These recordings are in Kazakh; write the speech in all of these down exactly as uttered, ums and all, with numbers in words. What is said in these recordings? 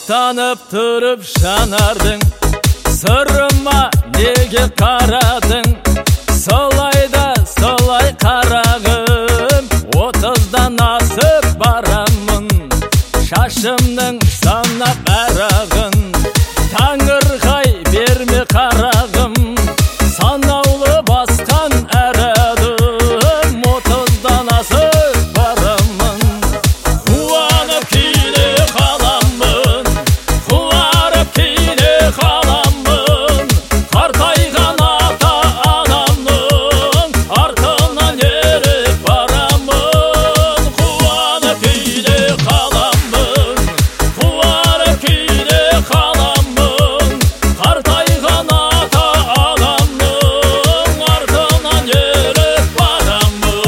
Оқтанып тұрып жанардың, сырыма неге қарадың? Солайда солай қарағым, отыздан асып барамын, шашымның санап әрағын. Таңырғай берме қарағым, санаулы басқан әрадым, отыздан асып барамын. Қуанып кейде қаламын, қуарып кейде қаламын, қартайған ата анамның артынан еріп барамын. Қуанып кейде қаламын, қуарып кейде қаламын, қартайған ата анамның артынан еріп барамын.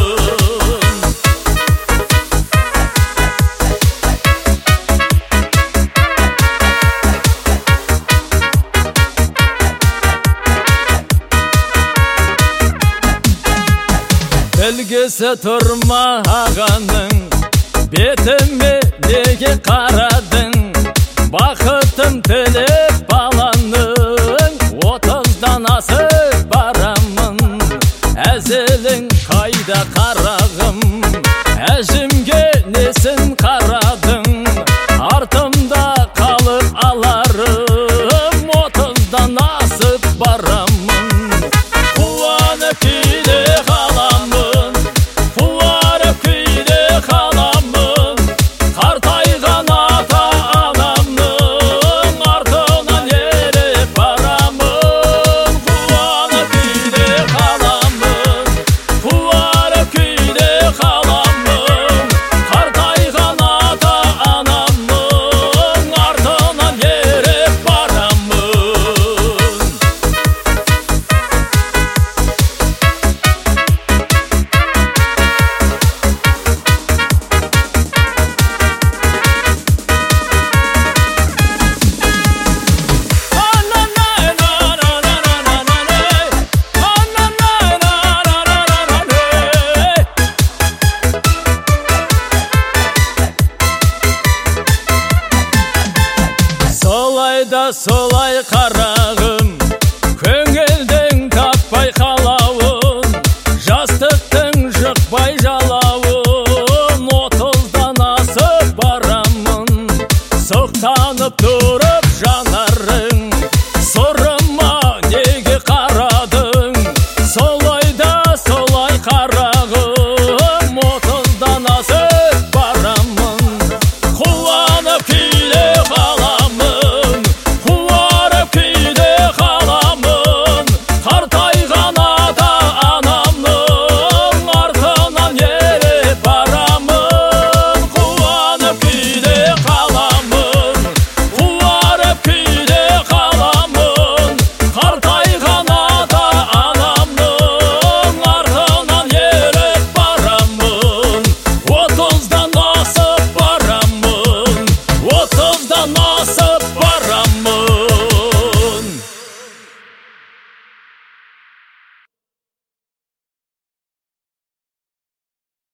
Білгісі тұрма ағаның, бетіме неге қарадың? Бақытым тілеп